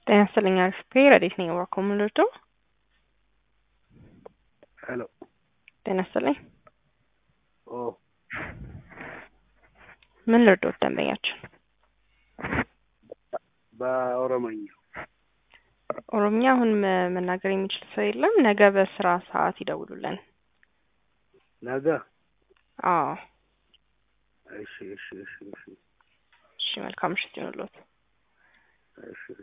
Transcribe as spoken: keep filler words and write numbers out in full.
ጤና ይስጥልኝ አሪፍ ረዲት ነኝ ወርኮም ልርዶ ሄሎ ጤና ይስጥልኝ ኦ ምን ልርዶ ደንበኛችን በኦሮሞኛ ኦሮምኛ አሁን መናገር የሚችል ሰው የለም ነገ በስራ ሰዓት ይደውሉልን ነገ አዎ እሺ እሺ እሺ እሺ እሺ መልካም ምሽት ይሁንልዎት እሺ